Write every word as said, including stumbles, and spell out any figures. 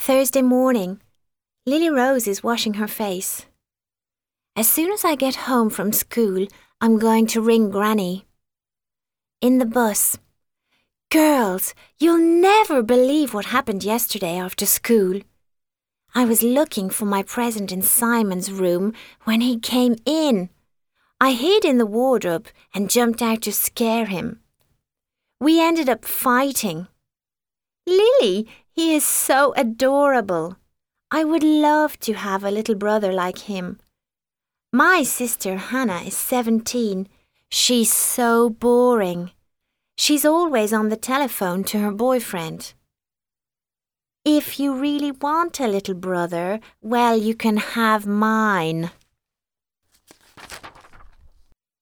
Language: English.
Thursday morning. Lily Rose is washing her face. As soon as I get home from school, I'm going to ring Granny. In the bus. Girls, you'll never believe what happened yesterday after school. I was looking for my present in Simon's room when he came in. I hid in the wardrobe and jumped out to scare him. We ended up fighting. Lily, he is so adorable. I would love to have a little brother like him. My sister Hannah is seventeen. She's so boring. She's always on the telephone to her boyfriend. If you really want a little brother, well, you can have mine.